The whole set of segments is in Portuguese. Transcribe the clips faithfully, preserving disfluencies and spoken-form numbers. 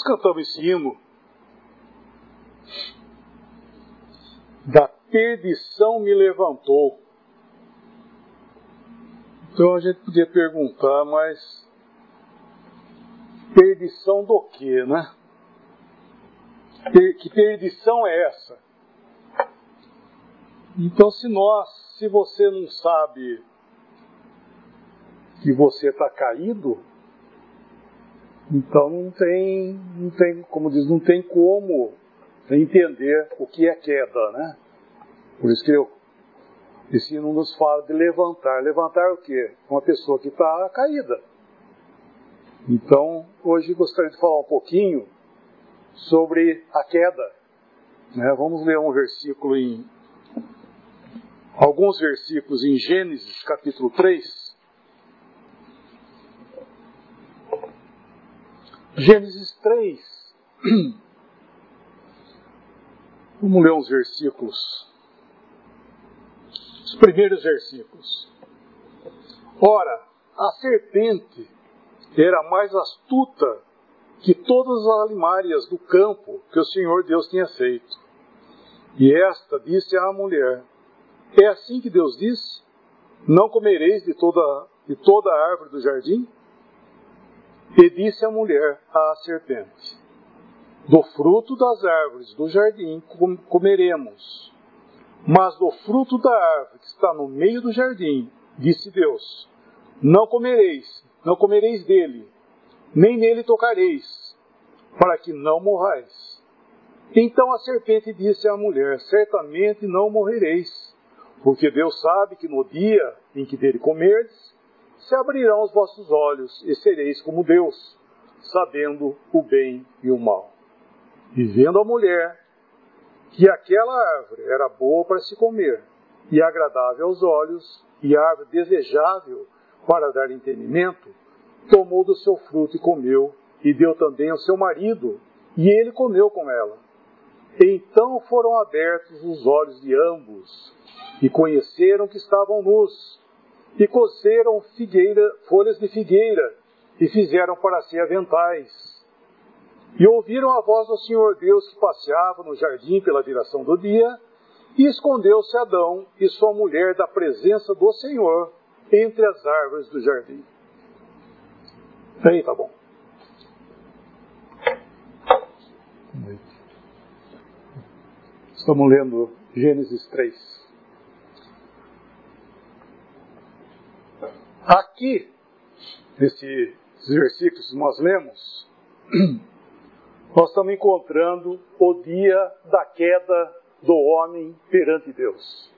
cantamos esse hino da perdição me levantou. Então a gente podia perguntar, mas perdição do quê, né? Que perdição é essa? Então se nós, se você não sabe que você está caído, então não tem, não tem, como diz, não tem como entender o que é queda, né? Por isso que eu, esse hino nos fala de levantar. Levantar o quê? Uma pessoa que está caída. Então, hoje gostaria de falar um pouquinho sobre a queda. Né? Vamos ler um versículo em, alguns versículos em Gênesis capítulo três. Gênesis três. Vamos ler uns versículos. Os primeiros versículos. Ora, a serpente era mais astuta que todas as alimárias do campo que o Senhor Deus tinha feito. E esta disse à mulher: é assim que Deus disse? Não comereis de toda, de toda a árvore do jardim? E disse a mulher à serpente: do fruto das árvores do jardim comeremos, mas do fruto da árvore que está no meio do jardim, disse Deus: não comereis, não comereis dele, nem nele tocareis, para que não morrais. Então a serpente disse à mulher: certamente não morrereis, porque Deus sabe que no dia em que dele comerdes, se abrirão os vossos olhos e sereis como Deus, sabendo o bem e o mal. E vendo a mulher que aquela árvore era boa para se comer, e agradável aos olhos, e árvore desejável para dar entendimento, tomou do seu fruto e comeu, e deu também ao seu marido, e ele comeu com ela. Então foram abertos os olhos de ambos, e conheceram que estavam nus, e cozeram figueira, folhas de figueira, e fizeram para si aventais. E ouviram a voz do Senhor Deus que passeava no jardim pela viração do dia, e escondeu-se Adão e sua mulher da presença do Senhor entre as árvores do jardim. Aí, tá bom. Estamos lendo Gênesis três. Aqui, nesses versículos que nós lemos, nós estamos encontrando o dia da queda do homem perante Deus.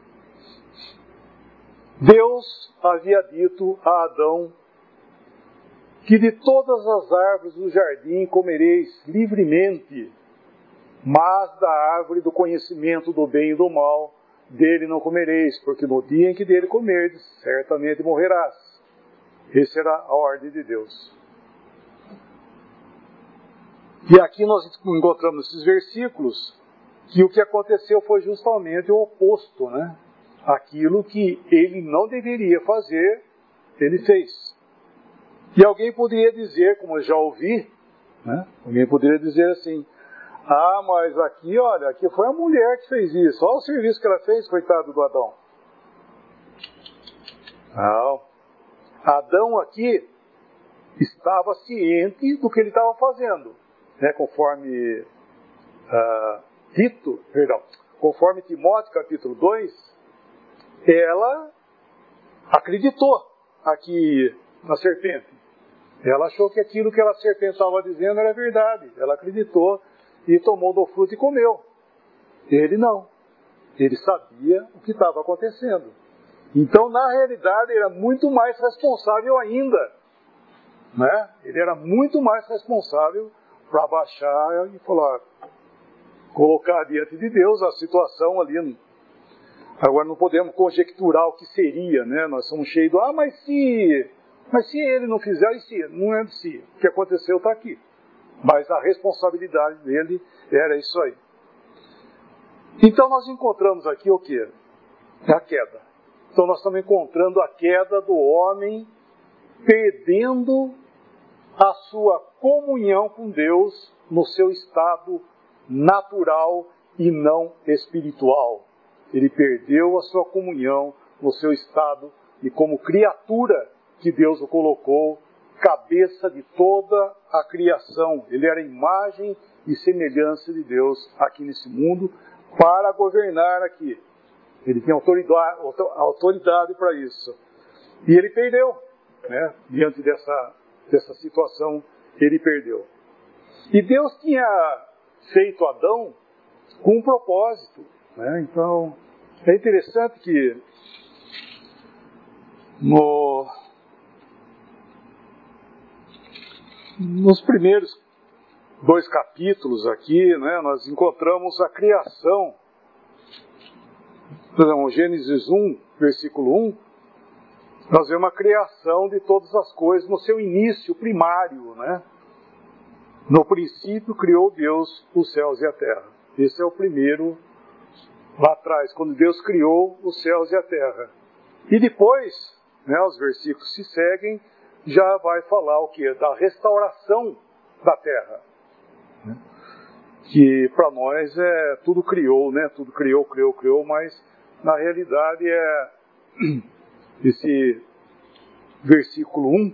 Deus havia dito a Adão que de todas as árvores do jardim comereis livremente, mas da árvore do conhecimento do bem e do mal dele não comereis, porque no dia em que dele comerdes, certamente morrerás. Essa era a ordem de Deus. E aqui nós encontramos esses versículos que o que aconteceu foi justamente o oposto, né? Aquilo que ele não deveria fazer, ele fez. E alguém poderia dizer, como eu já ouvi, né? Alguém poderia dizer assim: ah, mas aqui, olha, aqui foi a mulher que fez isso. Olha o serviço que ela fez, coitado do Adão. Não. Adão aqui estava ciente do que ele estava fazendo. Né, conforme uh, Tito, perdão, conforme Timóteo capítulo dois, ela acreditou aqui na serpente. Ela achou que aquilo que a serpente estava dizendo era verdade. Ela acreditou e tomou do fruto e comeu. Ele não. Ele sabia o que estava acontecendo. Então, na realidade, ele era muito mais responsável ainda. Né? Ele era muito mais responsável para baixar e falar, colocar diante de Deus a situação ali. Agora não podemos conjecturar o que seria, né? Nós somos cheios do, ah, mas se, mas se ele não fizer, e se, não é de si. O que aconteceu está aqui. Mas a responsabilidade dele era isso aí. Então nós encontramos aqui o quê? A queda. Então nós estamos encontrando a queda do homem perdendo a sua comunhão com Deus no seu estado natural e não espiritual. Ele perdeu a sua comunhão no seu estado e como criatura que Deus o colocou, cabeça de toda a criação. Ele era a imagem e semelhança de Deus aqui nesse mundo para governar aqui. Ele tinha autoridade, autoridade para isso. E ele perdeu, né? Diante dessa, dessa situação, ele perdeu. E Deus tinha feito Adão com um propósito, né? Então, é interessante que no, nos primeiros dois capítulos aqui, né, nós encontramos a criação. Por exemplo, Gênesis um, versículo um, nós vemos a criação de todas as coisas no seu início primário, né? No princípio criou Deus os céus e a terra. Esse é o primeiro, lá atrás, quando Deus criou os céus e a terra. E depois, né, os versículos se seguem, já vai falar o quê? Da restauração da terra. Né? Que para nós é tudo criou, né? Tudo criou, criou, criou, mas na realidade é esse versículo um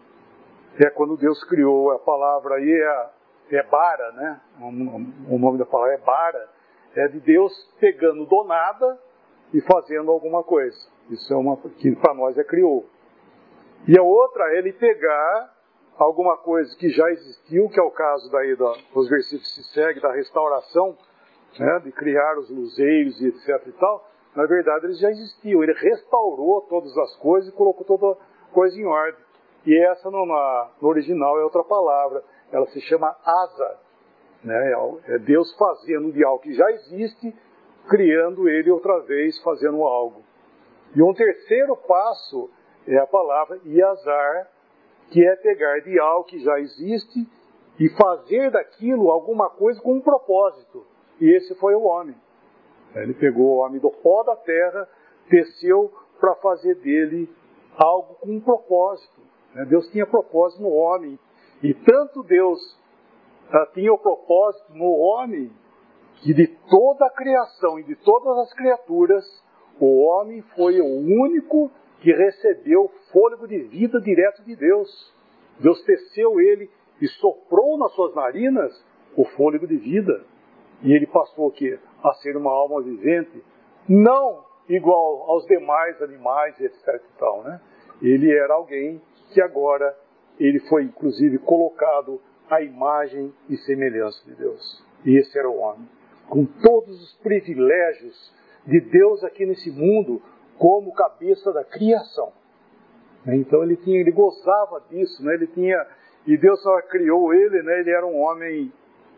é quando Deus criou. A palavra aí é, é bara, né? O nome da palavra é bara. É de Deus pegando do nada e fazendo alguma coisa. Isso é uma que para nós é criou. E a outra é ele pegar alguma coisa que já existiu, que é o caso daí dos versículos que se seguem, da restauração, né, de criar os luzeiros e etc e tal. Na verdade, eles já existiam. Ele restaurou todas as coisas e colocou toda coisa em ordem. E essa no, na, no original é outra palavra. Ela se chama asa. Né? É Deus fazendo de algo que já existe, criando ele outra vez, fazendo algo. E um terceiro passo é a palavra iazar, que é pegar de algo que já existe e fazer daquilo alguma coisa com um propósito. E esse foi o homem. Ele pegou o homem do pó da terra, teceu para fazer dele algo com um propósito. Deus tinha propósito no homem. E tanto Deus uh, tinha o propósito no homem, que de toda a criação e de todas as criaturas, o homem foi o único que recebeu fôlego de vida direto de Deus. Deus teceu ele e soprou nas suas narinas o fôlego de vida. E ele passou o quê? A ser uma alma vivente, não igual aos demais animais, etc e tal, né? Ele era alguém que agora ele foi inclusive colocado à imagem e semelhança de Deus. E esse era o homem, com todos os privilégios de Deus aqui nesse mundo, como cabeça da criação. Então ele tinha, ele gozava disso, né? Ele tinha, e Deus só criou ele, né? Ele era um homem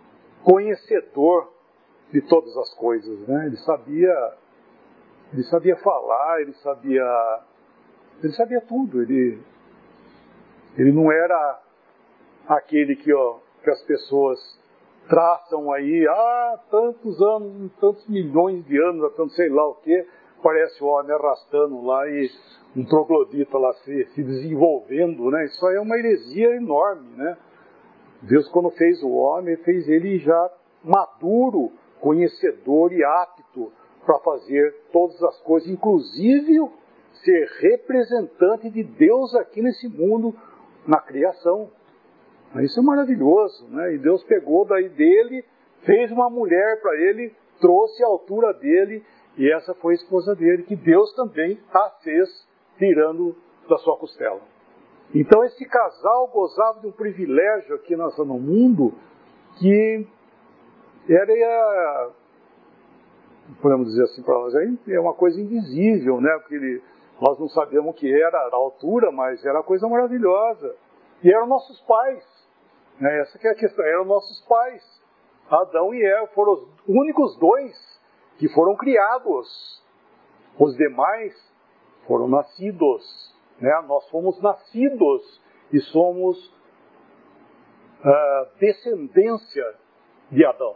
conhecedor de todas as coisas, né? Ele sabia, ele sabia falar, ele sabia, ele sabia tudo. Ele, ele não era aquele que, ó, que as pessoas traçam aí, ah, tantos anos, tantos milhões de anos, há tanto sei lá o quê, parece o homem arrastando lá e um troglodita lá se, se desenvolvendo, né? Isso aí é uma heresia enorme, né? Deus, quando fez o homem, fez ele já maduro, conhecedor e apto para fazer todas as coisas, inclusive ser representante de Deus aqui nesse mundo, na criação. Isso é maravilhoso, né? E Deus pegou daí dele, fez uma mulher para ele, trouxe a altura dele, e essa foi a esposa dele, que Deus também a fez tirando da sua costela. Então esse casal gozava de um privilégio aqui no mundo que era, podemos dizer assim para nós, é uma coisa invisível, né? Porque ele, nós não sabíamos o que era a altura, mas era uma coisa maravilhosa. E eram nossos pais, né? Essa que é a questão, eram nossos pais. Adão e Eva foram os únicos dois que foram criados. Os demais foram nascidos, né? Nós fomos nascidos e somos uh, descendência de Adão.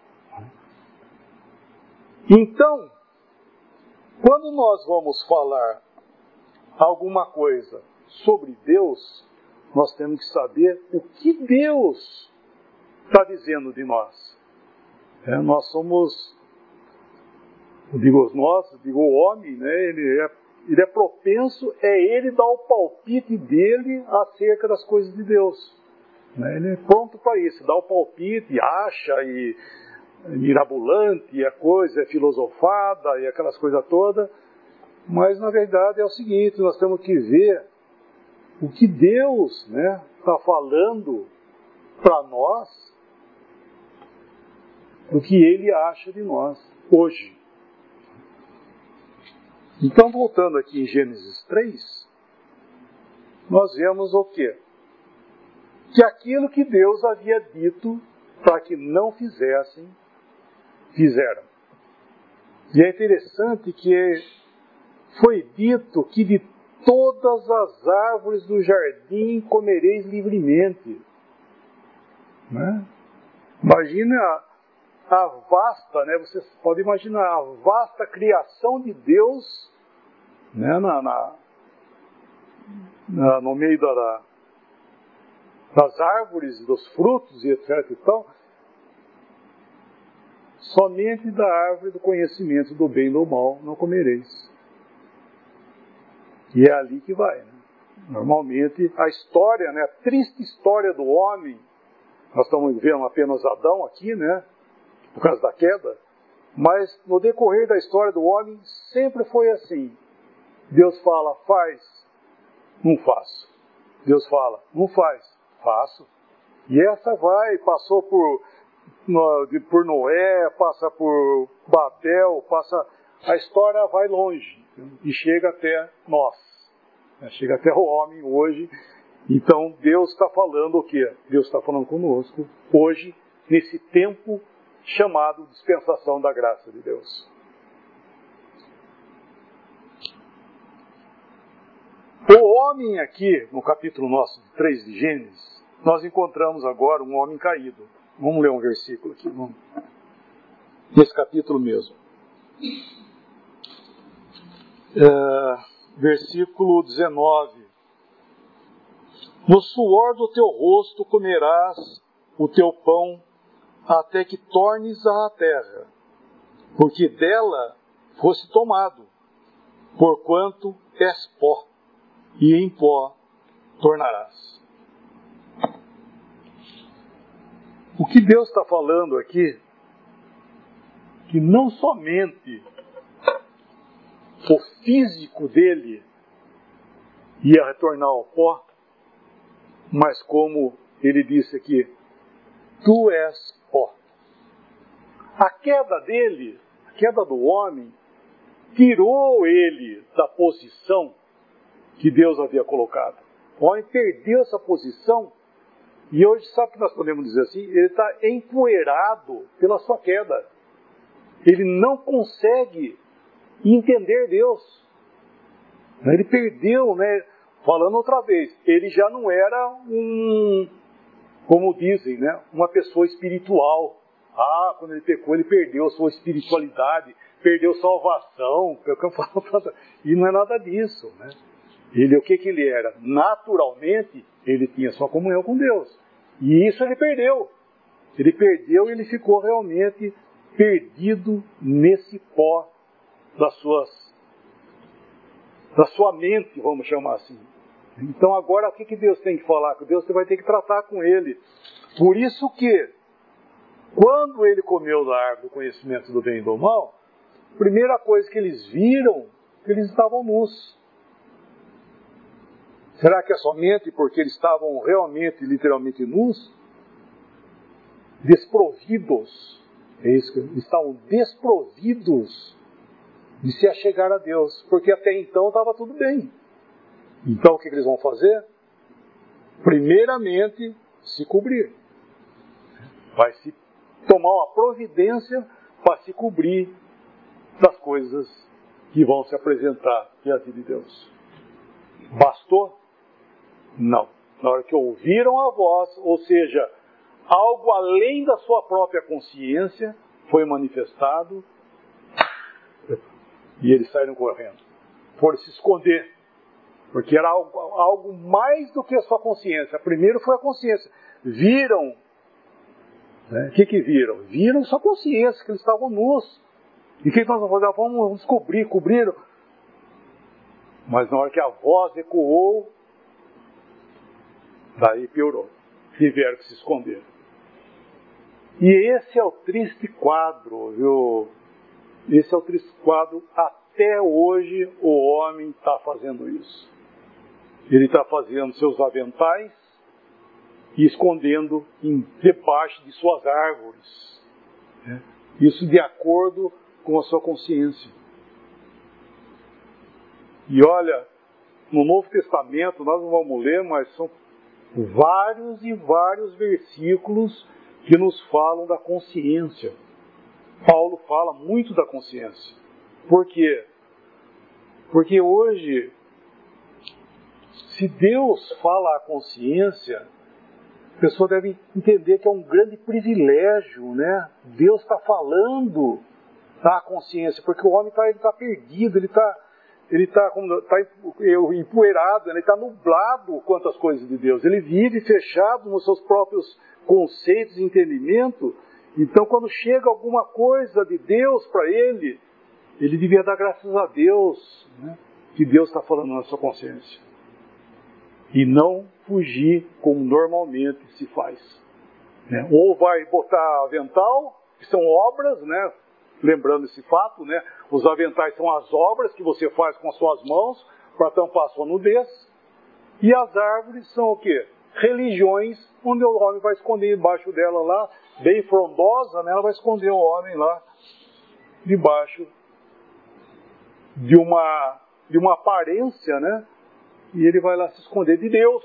Então, quando nós vamos falar alguma coisa sobre Deus, nós temos que saber o que Deus está dizendo de nós. É, nós somos, eu digo nós, eu digo o homem, né? ele, é, ele é propenso, é ele dar o palpite dele acerca das coisas de Deus. Né? Ele é pronto para isso, dá o palpite, acha e mirabolante, e a coisa é filosofada e aquelas coisas todas. Mas na verdade é o seguinte, nós temos que ver o que Deus, né, está falando para nós, do que Ele acha de nós hoje. Então, voltando aqui em Gênesis três, nós vemos o quê? Que aquilo que Deus havia dito para que não fizessem, fizeram. E é interessante que foi dito que de todas as árvores do jardim comereis livremente. Né? Imagina a, a vasta, né? Você pode imaginar a vasta criação de Deus, né? na, na, na, no meio da, da, das árvores, dos frutos e etc e tal. Somente da árvore do conhecimento do bem e do mal não comereis. E é ali que vai. Né? Normalmente, a história, né, a triste história do homem, nós estamos vendo apenas Adão aqui, né, por causa da queda, mas no decorrer da história do homem, sempre foi assim. Deus fala, faz, não faço. Deus fala, não faz, faço. E essa vai, passou por, no, por Noé, passa por Babel, passa, a história vai longe. E chega até nós, né? Chega até o homem hoje. Então Deus está falando o quê? Deus está falando conosco hoje, nesse tempo chamado dispensação da graça de Deus. O homem aqui, no capítulo nosso três de Gênesis, nós encontramos agora um homem caído. Vamos ler um versículo aqui, vamos. Nesse capítulo mesmo. É, versículo dezenove. No suor do teu rosto comerás o teu pão, até que tornes à terra, porque dela fosse tomado, porquanto és pó, e em pó tornarás. O que Deus está falando aqui, que não somente o físico dele ia retornar ao pó, mas como ele disse aqui, tu és pó. A queda dele, a queda do homem, tirou ele da posição que Deus havia colocado. O homem perdeu essa posição e hoje, sabe o que nós podemos dizer assim? Ele está empoeirado pela sua queda. Ele não consegue entender Deus. Ele perdeu, né? Falando outra vez, ele já não era um, como dizem, né? Uma pessoa espiritual. Ah, quando ele pecou, ele perdeu a sua espiritualidade, perdeu salvação. E não é nada disso, né? Ele, o que que ele era? Naturalmente, ele tinha sua comunhão com Deus. E isso ele perdeu. Ele perdeu e ele ficou realmente perdido nesse pó das suas, da sua mente, vamos chamar assim. Então agora o que que Deus tem que falar? Que Deus vai ter que tratar com ele. Por isso que, quando ele comeu da árvore do conhecimento do bem e do mal, a primeira coisa que eles viram, que eles estavam nus. Será que é somente porque eles estavam realmente, literalmente nus? Desprovidos. É isso que eles estavam desprovidos de se achegar a Deus. Porque até então estava tudo bem. Então o que eles vão fazer? Primeiramente, se cobrir. Vai se tomar uma providência para se cobrir das coisas que vão se apresentar diante de Deus. Bastou? Não. Na hora que ouviram a voz, ou seja, algo além da sua própria consciência foi manifestado e eles saíram correndo. Foram se esconder. Porque era algo, algo mais do que a sua consciência. Primeiro foi a consciência. Viram. Né? O que que viram? Viram sua consciência, que eles estavam nus. E o que nós vamos fazer? Vamos descobrir, cobriram. Mas na hora que a voz ecoou, daí piorou. Tiveram que se esconder. E esse é o triste quadro, viu? Esse é o triste quadro. Até hoje o homem está fazendo isso. Ele está fazendo seus aventais e escondendo em, debaixo de suas árvores. Né? Isso de acordo com a sua consciência. E olha, no Novo Testamento, nós não vamos ler, mas são vários e vários versículos que nos falam da consciência. Paulo fala muito da consciência. Por quê? Porque hoje, se Deus fala a consciência, a pessoa deve entender que é um grande privilégio, né? Deus está falando da consciência, porque o homem está ele tá perdido, ele está ele tá, tá empoeirado, ele está nublado quanto às coisas de Deus. Ele vive fechado nos seus próprios conceitos e entendimento. Então, quando chega alguma coisa de Deus para ele, ele devia dar graças a Deus, né, que Deus está falando na sua consciência. E não fugir como normalmente se faz. Né? Ou vai botar avental, que são obras, né? Lembrando esse fato, né? Os aventais são as obras que você faz com as suas mãos para tampar a sua nudez. E as árvores são o quê? Religiões, onde o homem vai esconder embaixo dela lá, bem frondosa, né? Ela vai esconder o homem lá, debaixo de uma, de uma aparência, né? E ele vai lá se esconder de Deus.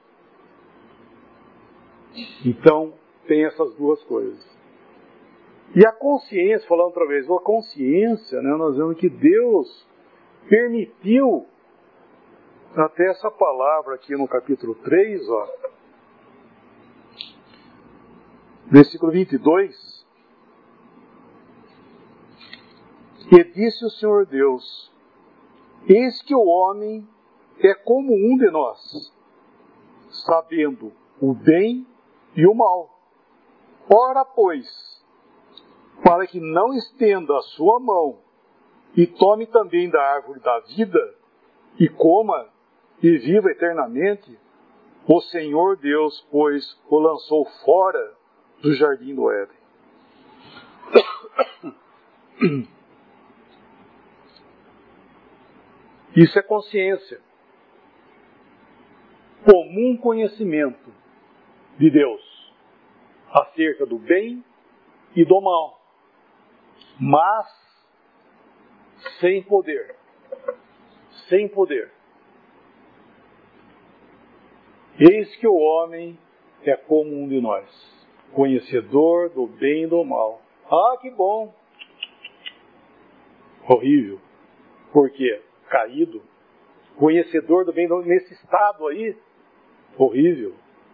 Então, tem essas duas coisas. E a consciência, falando outra vez, a consciência, né, nós vemos que Deus permitiu, até essa palavra aqui no capítulo três, ó, versículo vinte e dois, e disse o Senhor Deus, eis que o homem é como um de nós, sabendo o bem e o mal. Ora, pois, para que não estenda a sua mão e tome também da árvore da vida e coma e viva eternamente, o Senhor Deus, pois, o lançou fora do jardim do Éden. Isso é consciência. Comum conhecimento de Deus acerca do bem e do mal, mas sem poder. Sem poder. Eis que o homem é como um de nós, conhecedor do bem e do mal. Ah, que bom! Horrível. Por quê? Caído. Conhecedor do bem e do mal, nesse estado aí, horrível.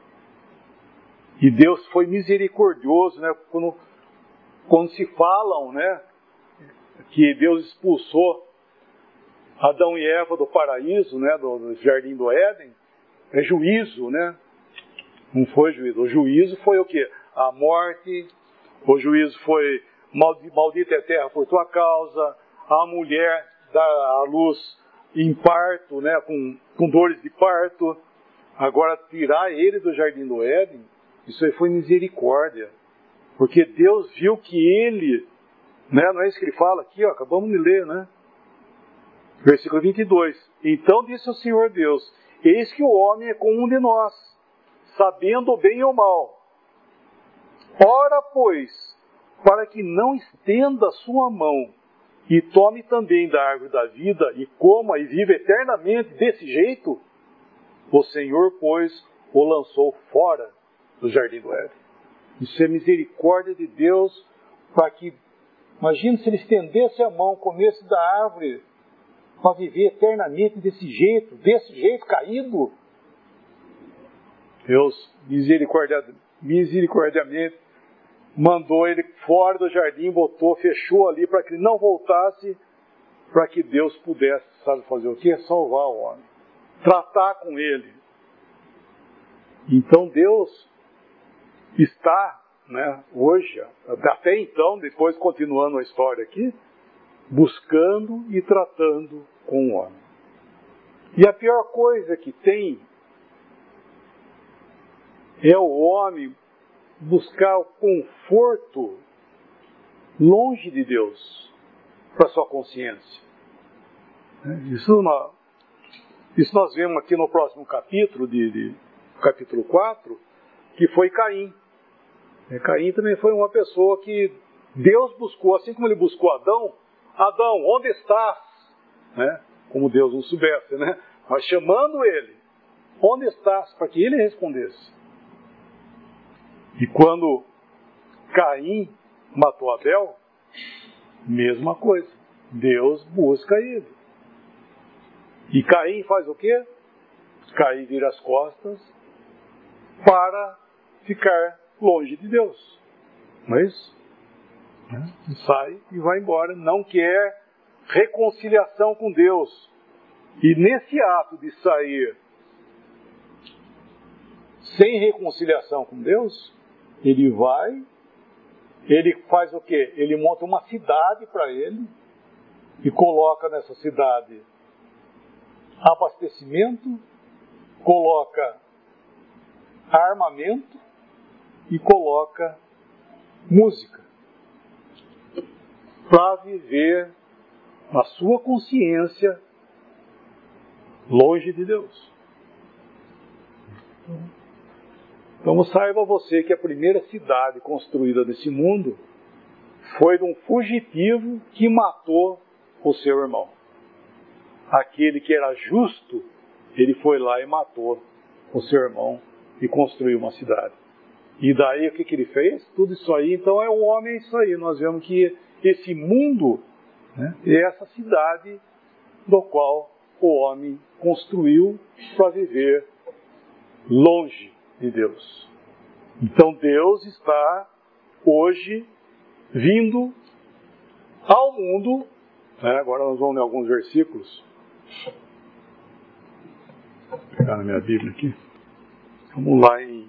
E Deus foi misericordioso, né? Quando, quando se falam, né, que Deus expulsou Adão e Eva do paraíso, né, do, do jardim do Éden, é juízo, né? Não foi juízo. O juízo foi o quê? A morte. O juízo foi maldita é a terra por tua causa. A mulher dá a luz em parto, né, com, com dores de parto. Agora, tirar ele do jardim do Éden, isso aí foi misericórdia. Porque Deus viu que ele, né, não é isso que ele fala aqui, ó, acabamos de ler, né? Versículo vinte e dois. Então disse o Senhor Deus, eis que o homem é como um de nós, sabendo o bem e o mal. Ora, pois, para que não estenda a sua mão e tome também da árvore da vida e coma e viva eternamente desse jeito, o Senhor, pois, o lançou fora do jardim do Éden. Isso é misericórdia de Deus para que, imagina se ele estendesse a mão, comesse da árvore, para viver eternamente desse jeito, desse jeito caído. Deus, misericordia, misericordiamente, mandou ele fora do jardim, botou, fechou ali para que ele não voltasse, para que Deus pudesse, sabe fazer o quê? Salvar o homem. tratar com ele. Então Deus está, né, hoje, até então, depois continuando a história aqui, buscando e tratando com o homem. E a pior coisa que tem é o homem buscar o conforto longe de Deus para sua consciência. Isso nós, isso nós vemos aqui no próximo capítulo, de, de, capítulo quatro, que foi Caim. Caim também foi uma pessoa que Deus buscou, assim como ele buscou Adão. Adão, onde estás? Né? Como Deus não soubesse, né? Mas chamando ele, onde estás? Para que ele respondesse. E quando Caim matou Abel, mesma coisa. Deus busca ele. E Caim faz o quê? Caim vira as costas para ficar longe de Deus. Não é isso? Sai e vai embora. Não quer reconciliação com Deus. E nesse ato de sair sem reconciliação com Deus, ele vai, ele faz o quê? Ele monta uma cidade para ele e coloca nessa cidade abastecimento, coloca armamento e coloca música para viver na sua consciência longe de Deus. Então saiba você que a primeira cidade construída nesse mundo foi de um fugitivo que matou o seu irmão. Aquele que era justo, ele foi lá e matou o seu irmão e construiu uma cidade. E daí o que, que ele fez? Tudo isso aí, então é o homem, é isso aí. Nós vemos que esse mundo, né, é essa cidade do qual o homem construiu para viver longe de Deus. Então Deus está hoje vindo ao mundo, né, agora nós vamos ler alguns versículos. Vou pegar na minha Bíblia aqui. Vamos lá em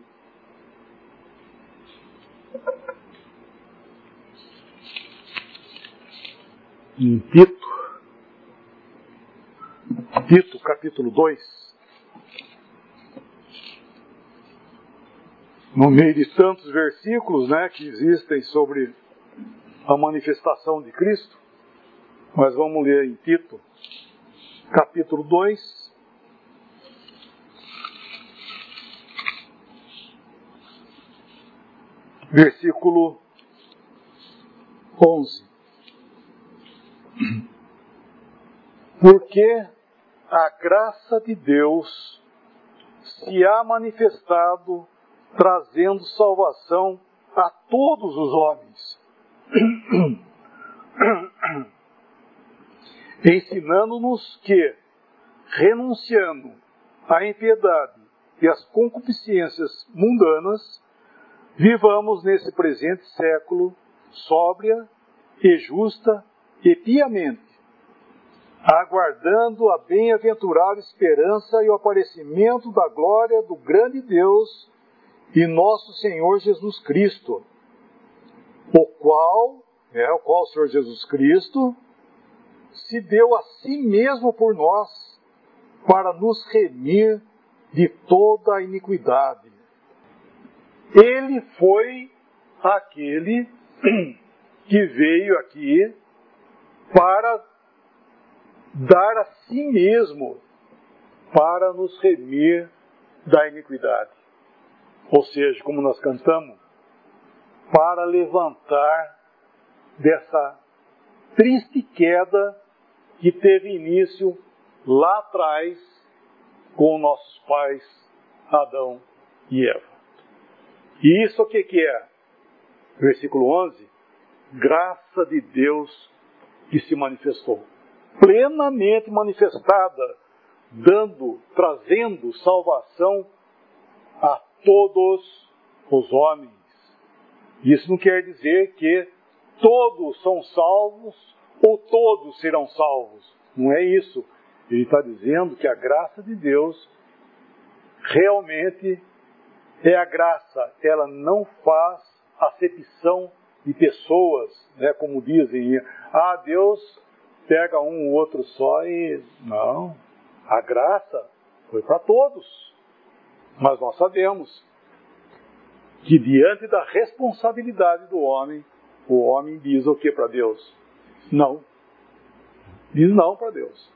em Tito, Tito capítulo dois. No meio de tantos versículos, né, que existem sobre a manifestação de Cristo, mas vamos ler em Tito capítulo dois, versículo onze. Porque a graça de Deus se há manifestado trazendo salvação a todos os homens, ensinando-nos que, renunciando à impiedade e às concupiscências mundanas, vivamos nesse presente século sóbria e justa e piamente, aguardando a bem-aventurada esperança e o aparecimento da glória do grande Deus e nosso Senhor Jesus Cristo, o qual, é, o qual o Senhor Jesus Cristo se deu a si mesmo por nós, para nos remir de toda a iniquidade. Ele foi aquele que veio aqui para dar a si mesmo, para nos remir da iniquidade. Ou seja, como nós cantamos, para levantar dessa triste queda que teve início lá atrás com nossos pais Adão e Eva. E isso o que, que é? Versículo onze, graça de Deus que se manifestou, plenamente manifestada, dando, trazendo salvação a todos os homens. Isso não quer dizer que todos são salvos ou todos serão salvos. Não é isso. Ele está dizendo que a graça de Deus realmente é a graça. Ela não faz acepção de pessoas, né, como dizem. Ah, Deus pega um ou outro só e... Não. A graça foi para todos. Mas nós sabemos que diante da responsabilidade do homem, o homem diz o que para Deus? Não. Diz não para Deus.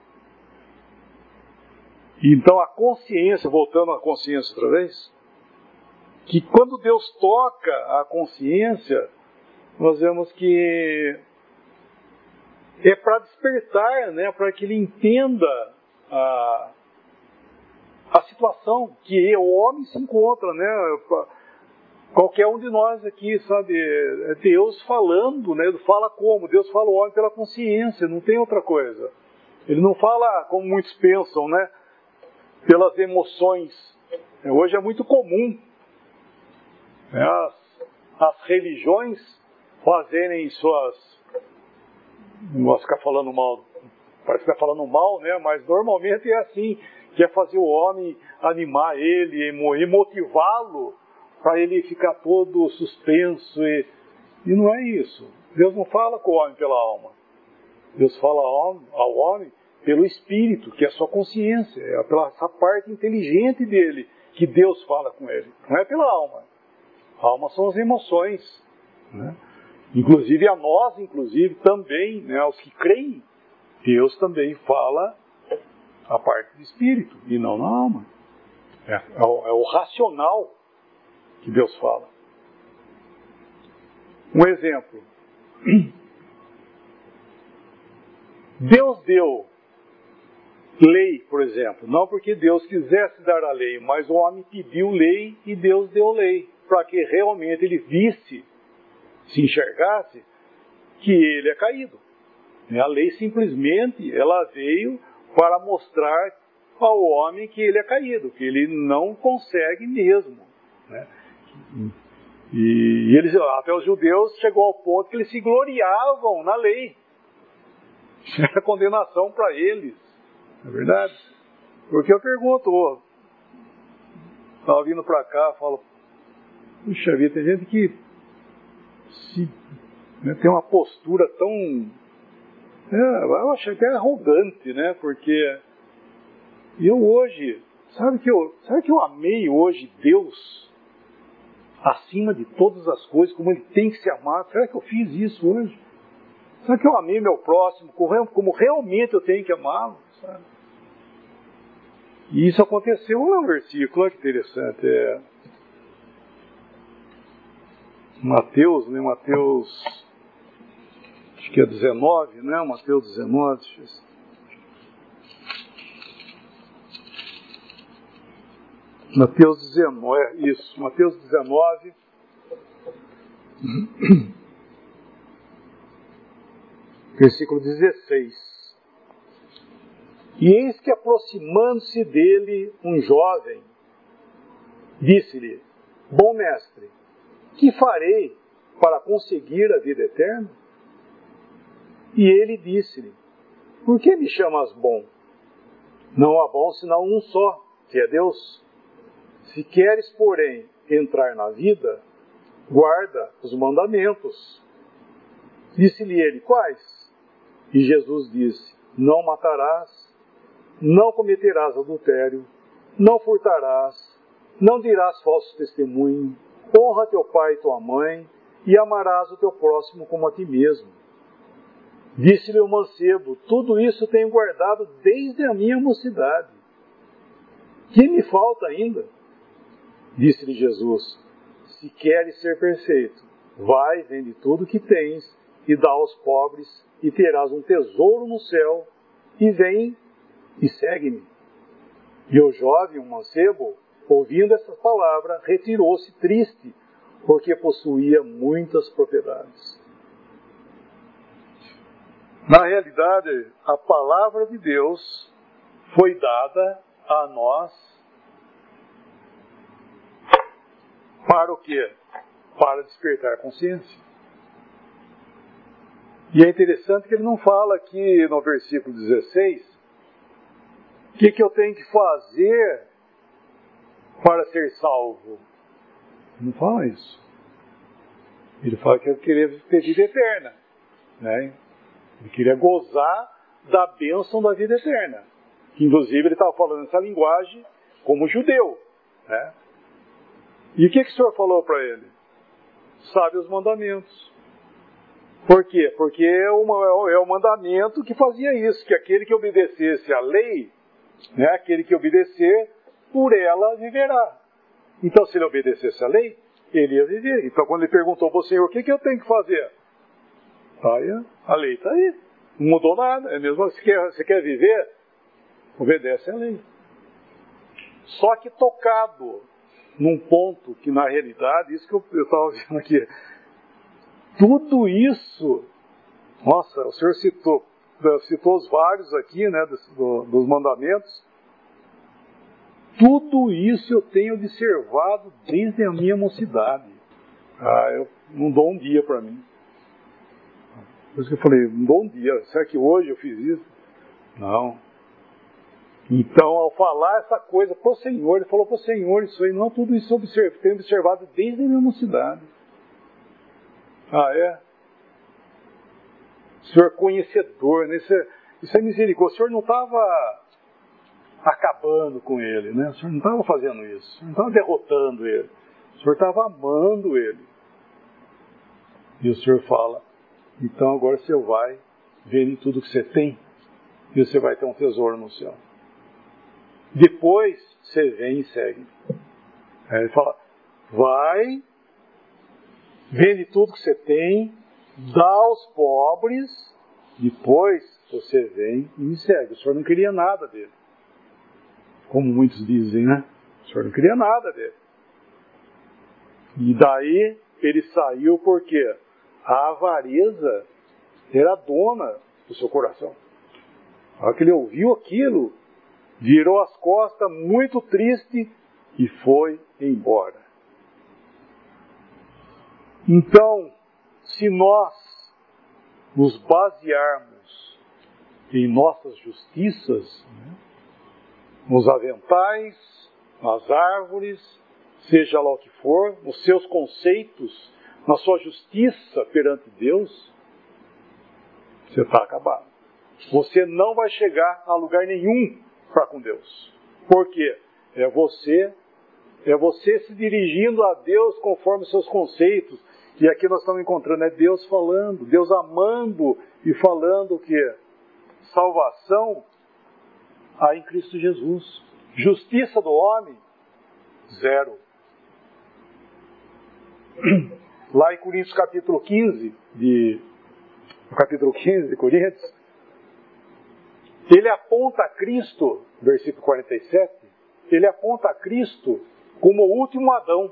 Então a consciência, voltando à consciência outra vez, que quando Deus toca a consciência, nós vemos que é para despertar, né, para que ele entenda a, a situação que o homem se encontra, né? Qualquer um de nós aqui, sabe, é Deus falando, né? Fala como? Deus fala o homem pela consciência, não tem outra coisa. Ele não fala como muitos pensam, né? Pelas emoções. Hoje é muito comum, né, as, as religiões fazerem suas... Não vou ficar falando mal, parece que está falando mal, né? Mas normalmente é assim, quer fazer o homem, animar ele e motivá-lo para ele ficar todo suspenso. E, e não é isso. Deus não fala com o homem pela alma. Deus fala ao homem, ao homem pelo espírito, que é a sua consciência, é pela essa parte inteligente dele que Deus fala com ele. Não é pela alma. A alma são as emoções, né? Inclusive a nós, inclusive, também, né, aos que creem, Deus também fala a parte do espírito, e não na alma. É, é, o, é o racional que Deus fala. Um exemplo. Deus deu lei, por exemplo, não porque Deus quisesse dar a lei, mas o homem pediu lei e Deus deu lei, para que realmente ele visse, se enxergasse, que ele é caído. A lei simplesmente ela veio para mostrar ao homem que ele é caído, que ele não consegue mesmo, né? E eles, até os judeus, chegou ao ponto que eles se gloriavam na lei. Era condenação para eles, não é verdade? Porque eu pergunto, estava vindo para cá, falo, puxa vida, tem gente que se, né, tem uma postura tão, é, eu acho até arrogante, né? Porque eu hoje, sabe que eu, sabe que eu amei hoje Deus acima de todas as coisas, como Ele tem que ser amado? Será que eu fiz isso hoje? Será que eu amei meu próximo como, como realmente eu tenho que amá-lo? Sabe? E isso aconteceu, olha um versículo, olha que interessante, é Mateus, né? Mateus, acho que é dezenove, né? Mateus dezenove. Mateus dezenove, é isso, Mateus dezenove. Versículo dezesseis. E eis que aproximando-se dele um jovem, disse-lhe, bom mestre, que farei para conseguir a vida eterna? E ele disse-lhe, por que me chamas bom? Não há bom senão um só, que é Deus. Se queres, porém, entrar na vida, guarda os mandamentos. Disse-lhe ele, quais? E Jesus disse, não matarás, não cometerás adultério, não furtarás, não dirás falso testemunho, honra teu pai e tua mãe, e amarás o teu próximo como a ti mesmo. Disse-lhe o mancebo, tudo isso tenho guardado desde a minha mocidade. Que me falta ainda? Disse-lhe Jesus, se queres ser perfeito, vai, vende tudo o que tens, e dá aos pobres, e terás um tesouro no céu, e vem e segue-me. E o jovem, um mancebo, ouvindo essa palavra, retirou-se triste, porque possuía muitas propriedades. Na realidade, a palavra de Deus foi dada a nós para o quê? Para despertar a consciência. E é interessante que ele não fala aqui no versículo dezesseis O que, que eu tenho que fazer para ser salvo? Não fala isso. Ele fala que eu queria ter vida eterna. Né? Ele queria gozar da bênção da vida eterna. Inclusive ele estava falando essa linguagem como judeu. Né? E o que, que o Senhor falou para ele? Sabe os mandamentos. Por quê? Porque é, uma, é o mandamento que fazia isso, que aquele que obedecesse à lei, né, aquele que obedecer, por ela viverá. Então, se ele obedecesse à lei, ele ia viver. Então, quando ele perguntou para o Senhor, o que, que eu tenho que fazer? Aí, a lei está aí. Não mudou nada. É mesmo, você quer, você quer viver? Obedece à lei. Só que tocado num ponto que, na realidade, isso que eu estava vendo aqui, tudo isso, nossa, o Senhor citou, citou os vários aqui, né, dos, dos mandamentos. Tudo isso eu tenho observado desde a minha mocidade. Ah, eu não dou um dia para mim. Por isso que eu falei, não dou um dia. Será que hoje eu fiz isso? Não. Então, ao falar essa coisa para o Senhor, ele falou para o Senhor isso aí. Não, tudo isso eu tenho observado desde a minha mocidade. Ah, é? O Senhor é conhecedor, né? Isso é, isso é misericórdia. O Senhor não estava acabando com ele, né? O Senhor não estava fazendo isso. O Senhor não estava derrotando ele. O Senhor estava amando ele. E o Senhor fala, então agora você vai ver em tudo que você tem e você vai ter um tesouro no céu. Depois você vem e segue. Aí ele fala, vai, vende tudo que você tem, dá aos pobres, depois você vem e me segue. O Senhor não queria nada dele. Como muitos dizem, né? O Senhor não queria nada dele. E daí ele saiu porque a avareza era dona do seu coração. A hora que ele ouviu aquilo, virou as costas muito triste e foi embora. Então, se nós nos basearmos em nossas justiças, né, nos aventais, nas árvores, seja lá o que for, nos seus conceitos, na sua justiça perante Deus, você está acabado. Você não vai chegar a lugar nenhum para com Deus. Por quê? É você, é você se dirigindo a Deus conforme os seus conceitos. E aqui nós estamos encontrando, é Deus falando, Deus amando e falando que salvação há em Cristo Jesus. Justiça do homem, zero. Lá em Coríntios capítulo quinze, de, capítulo quinze de Coríntios, ele aponta a Cristo, versículo quarenta e sete, ele aponta a Cristo como o último Adão.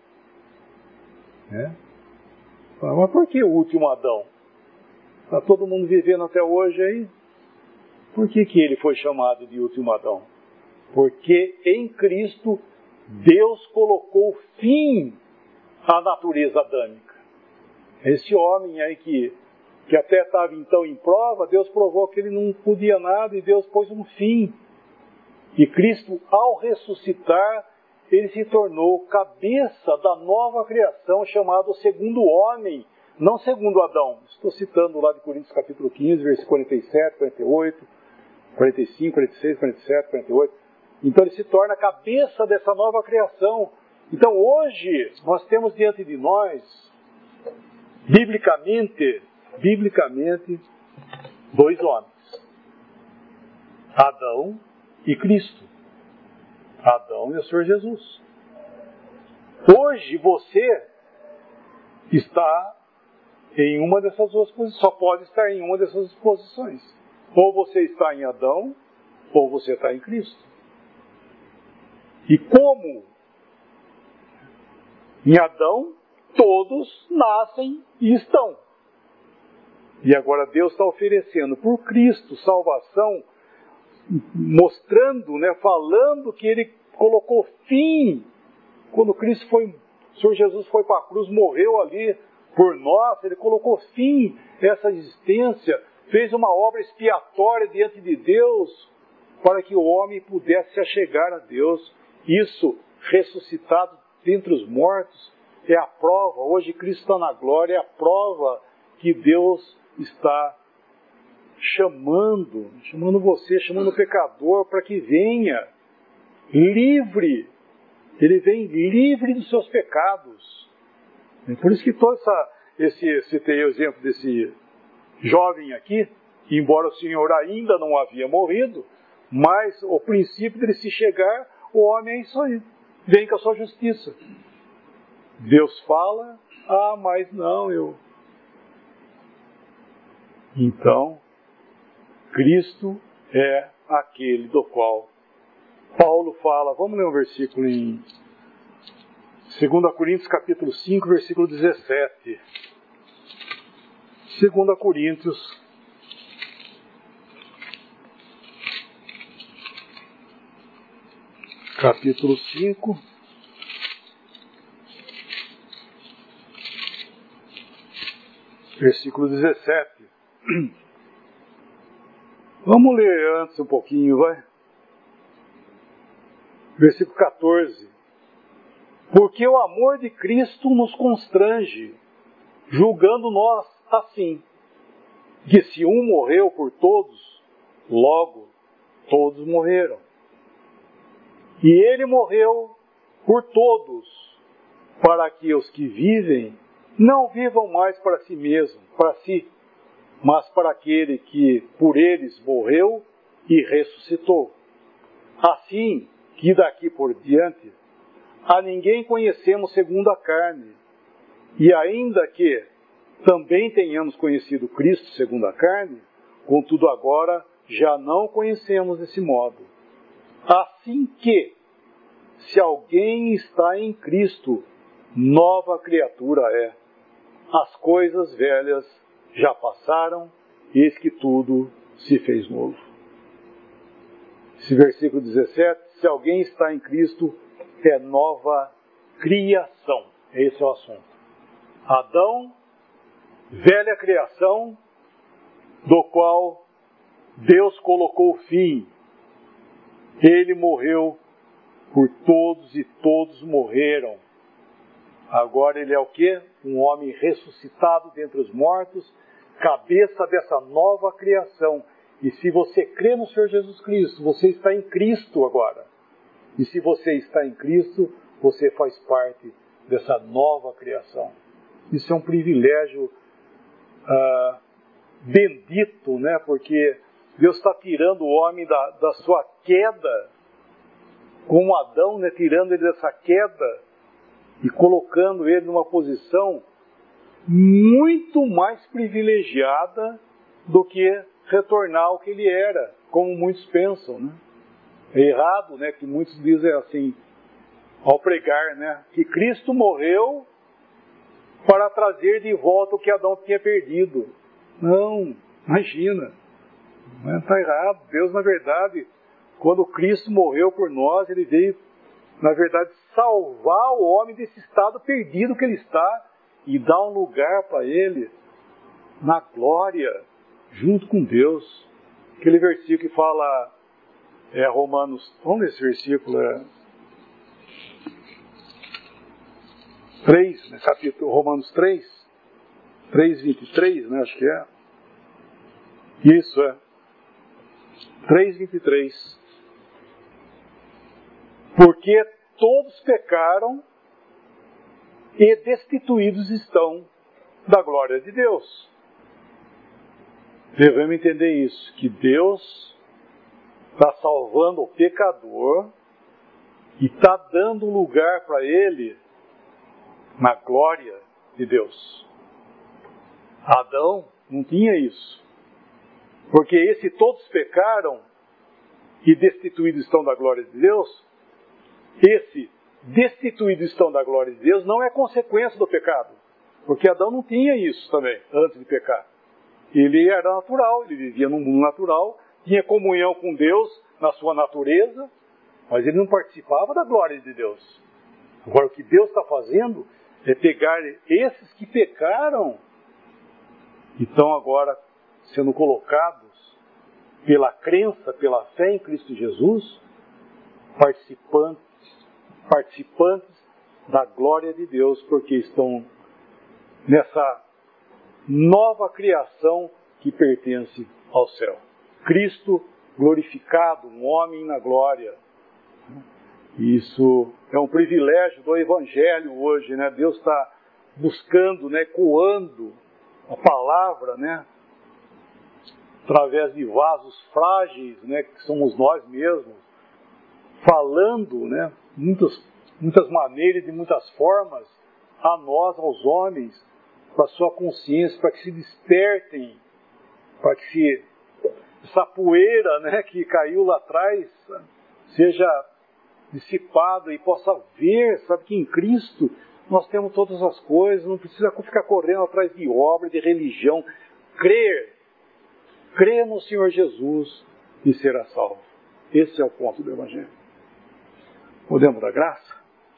É? Mas por que o último Adão? Está todo mundo vivendo até hoje aí? Por que, que ele foi chamado de último Adão? Porque em Cristo Deus colocou fim à natureza adâmica. Esse homem aí que, que até estava então em prova, Deus provou que ele não podia nada e Deus pôs um fim. E Cristo, ao ressuscitar, ele se tornou cabeça da nova criação, chamado segundo homem, não segundo Adão. Estou citando lá de Coríntios capítulo quinze, versículo quarenta e sete, quarenta e oito, quarenta e cinco, quarenta e seis, quarenta e sete, quarenta e oito. Então ele se torna cabeça dessa nova criação. Então hoje nós temos diante de nós, biblicamente, biblicamente, dois homens. Adão e Cristo. Adão e o Senhor Jesus. Hoje você está em uma dessas duas posições. Só pode estar em uma dessas posições. Ou você está em Adão, ou você está em Cristo. E como em Adão, todos nascem e estão. E agora Deus está oferecendo por Cristo salvação, mostrando, né, falando que Ele colocou fim, quando Cristo foi, o Senhor Jesus foi para a cruz, morreu ali por nós, Ele colocou fim a essa existência, fez uma obra expiatória diante de Deus, para que o homem pudesse se achegar a Deus. Isso, ressuscitado dentre os mortos, é a prova. Hoje Cristo está na glória, é a prova que Deus está chamando, chamando você, chamando o pecador para que venha livre. Ele vem livre dos seus pecados. É por isso que todo essa, esse, citei o exemplo desse jovem aqui, que embora o Senhor ainda não havia morrido, mas o princípio dele se chegar, o homem é isso aí. Vem com a sua justiça. Deus fala, ah, mas não, eu... Então, Cristo é aquele do qual Paulo fala. Vamos ler um versículo em dois Coríntios capítulo cinco, versículo dezessete. dois Coríntios capítulo cinco, versículo dezessete. Vamos ler antes um pouquinho, vai? Versículo quatorze. Porque o amor de Cristo nos constrange, julgando nós assim, que se um morreu por todos, logo todos morreram. E ele morreu por todos, para que os que vivem não vivam mais para si mesmos, para si, mas para aquele que por eles morreu e ressuscitou. Assim que daqui por diante a ninguém conhecemos segundo a carne, e ainda que também tenhamos conhecido Cristo segundo a carne, contudo agora já não o conhecemos desse modo. Assim que, se alguém está em Cristo, nova criatura é. As coisas velhas já passaram, eis que tudo se fez novo. Esse versículo dezessete, se alguém está em Cristo, é nova criação. Esse é o assunto. Adão, velha criação, do qual Deus colocou fim. Ele morreu por todos e todos morreram. Agora ele é o quê? Um homem ressuscitado dentre os mortos, cabeça dessa nova criação. E se você crê no Senhor Jesus Cristo, você está em Cristo agora. E se você está em Cristo, você faz parte dessa nova criação. Isso é um privilégio ah, bendito, né? Porque Deus está tirando o homem da, da sua queda, como Adão, né? Tirando ele dessa queda e colocando ele numa posição muito mais privilegiada do que retornar ao que ele era, como muitos pensam, né? É errado, né, que muitos dizem assim, ao pregar, né, que Cristo morreu para trazer de volta o que Adão tinha perdido. Não, imagina, está errado. Deus, na verdade, quando Cristo morreu por nós, ele veio, na verdade, salvar o homem desse estado perdido que ele está e dar um lugar para ele na glória, junto com Deus. Aquele versículo que fala, é Romanos, vamos ler esse versículo, é três, né, capítulo, Romanos três, três, vinte e três, né, acho que é. Isso, é. três, vinte e três. Porque todos pecaram e destituídos estão da glória de Deus. Devemos entender isso, que Deus está salvando o pecador e está dando lugar para ele na glória de Deus. Adão não tinha isso. Porque esse todos pecaram e destituídos estão da glória de Deus, esse destituídos estão da glória de Deus não é consequência do pecado. Porque Adão não tinha isso também, antes de pecar. Ele era natural, ele vivia num mundo natural, tinha comunhão com Deus na sua natureza, mas ele não participava da glória de Deus. Agora, o que Deus está fazendo é pegar esses que pecaram e estão agora sendo colocados pela crença, pela fé em Cristo Jesus, participantes, participantes da glória de Deus, porque estão nessa nova criação que pertence ao céu. Cristo glorificado, um homem na glória. Isso é um privilégio do Evangelho hoje, né? Deus está buscando, né, ecoando a palavra, né, através de vasos frágeis, né, que somos nós mesmos, falando, né, muitas, muitas maneiras e muitas formas a nós, aos homens, para a sua consciência, para que se despertem, para que se, essa poeira, né, que caiu lá atrás seja dissipada e possa ver, sabe, que em Cristo nós temos todas as coisas, não precisa ficar correndo atrás de obra, de religião. Crer, crer no Senhor Jesus e será salvo. Esse é o ponto do Evangelho. Podemos dar graça?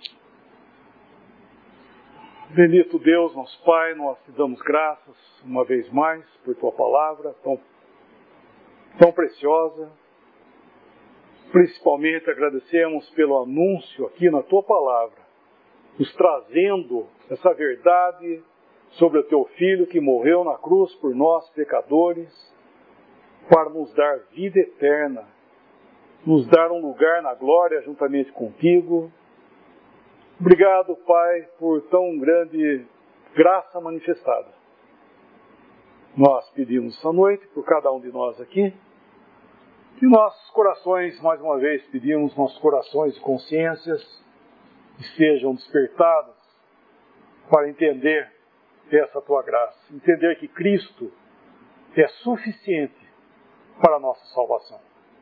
Bendito Deus, nosso Pai, nós te damos graças uma vez mais por tua palavra tão, tão preciosa. Principalmente agradecemos pelo anúncio aqui na tua palavra, nos trazendo essa verdade sobre o teu Filho que morreu na cruz por nós, pecadores, para nos dar vida eterna, nos dar um lugar na glória juntamente contigo. Obrigado, Pai, por tão grande graça manifestada. Nós pedimos essa noite por cada um de nós aqui, e nossos corações, mais uma vez, pedimos nossos corações e consciências que sejam despertados para entender essa tua graça, entender que Cristo é suficiente para a nossa salvação.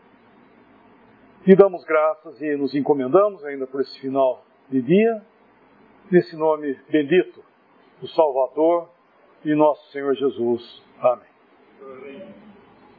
Te damos graças e nos encomendamos ainda por esse final de dia, nesse nome bendito, o Salvador e nosso Senhor Jesus. Amém. Amém.